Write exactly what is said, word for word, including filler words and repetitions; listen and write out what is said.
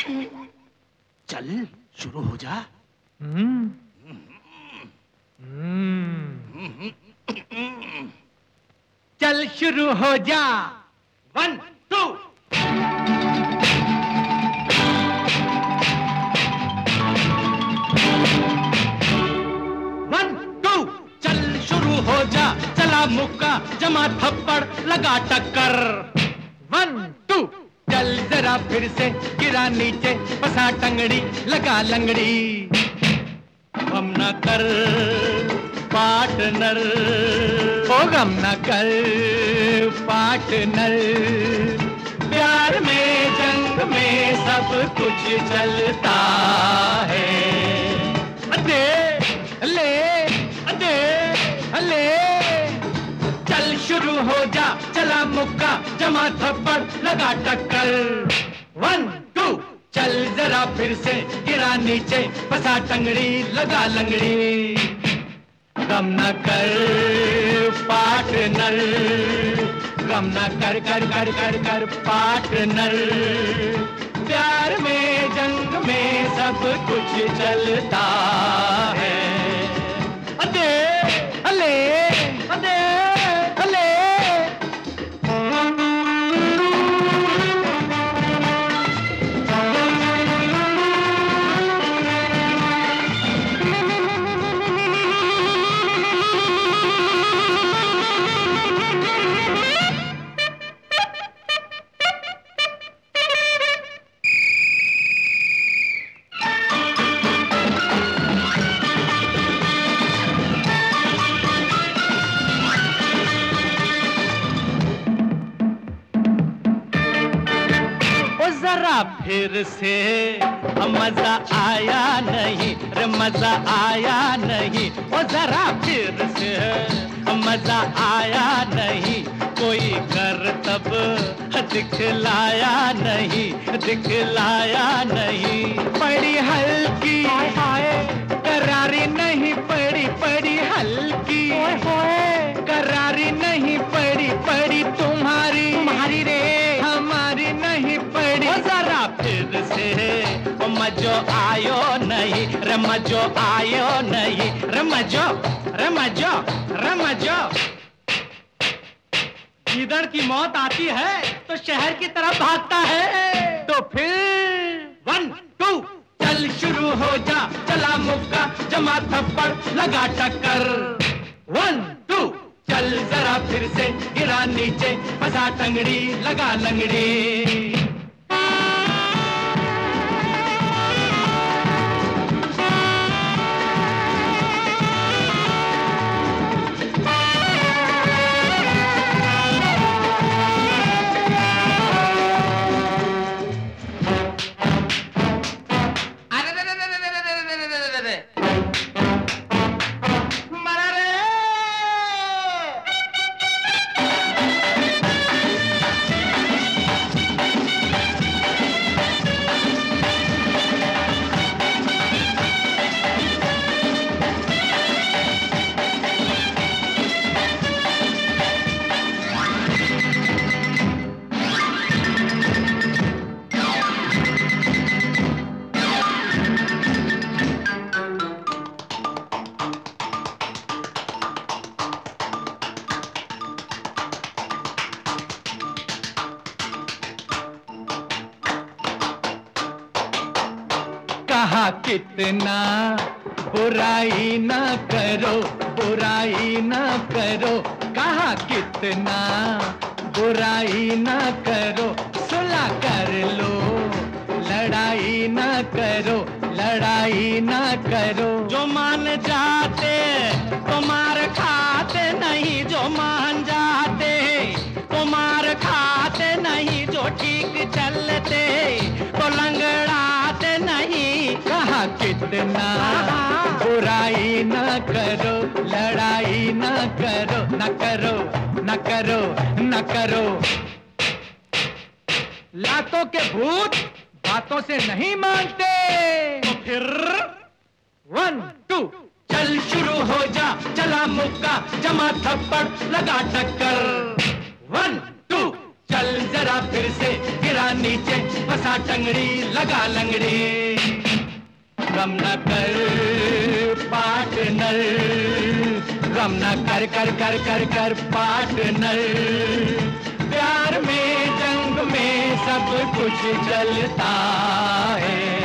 चल शुरू हो जा। चल शुरू हो जा। One two. One two. चल शुरू हो जा, चला मुक्का जमा थप्पड़ लगा टक्कर। One two. चल जरा फिर से गिरा नीचे, फंसा टंगड़ी लगा लंगड़ी। गम न कर पार्टनर, ओ गम न कर पार्टनर। प्यार में जंग में सब कुछ चलता है। दे ले दे ले। चल शुरू हो जा, चला मुक्का जमा थप्पड़ लगा टक्कर। One two. चल जरा फिर से गिरा नीचे, फंसा टंगड़ी लगा लंगड़ी। गम न कर पार्टनर, गम न कर कर कर कर कर पार्टनर। प्यार में जंग में सब कुछ चलता है। अदे अले अदे अले। जरा फिर से मजा आया नहीं रे, मजा आया नहीं। ओ जरा फिर से मजा आया नहीं। कोई करतब दिखलाया नहीं, दिखलाया नहीं। पड़ी हल्की करारी नहीं पड़ी, पड़ी हल्की करारी नहीं पड़ी, पड़ी तुम्हारी तुम्हारी रे हमारी नहीं पड़ी। जरा फिर से मजो आयो नहीं रे, मजो आयो नहीं रे। मजो रे मजो रे मजो। गीदड़ की मौत आती है तो शहर की तरफ भागता है। तो फिर वन टू। चल शुरू हो जा, चला मुक्का जमा थप्पड़ लगा टक्कर। One two. चल जरा फिर से गिरा नीचे, फंसा टंगड़ी लगा लंगड़ी। कहा कितना बुराई न करो, बुराई न करो। कहा कितना बुराई न करो, सुलह कर लो। लड़ाई न करो, लड़ाई न करो। जो मान जाते तो मार खाते नहीं, जो मान जाते तो मार खाते नहीं। जो ठीक चलते तो लंगड़ाते नहीं। कहा कितना बुराई न करो, लड़ाई न करो। न करो न करो न करो। लातों के भूत बातों से नहीं मानते। तो फिर वन टू। चल शुरू हो जा, चला मुक्का जमा थप्पड़ लगा टक्कर। One two. चल जरा फिर से गिरा नीचे, फंसा टंगड़ी। लंगड़ी लगा लंगड़ी। गम न कर पार्टनर, गम न कर कर कर कर कर पार्टनर। प्यार में जंग में सब कुछ चलता है।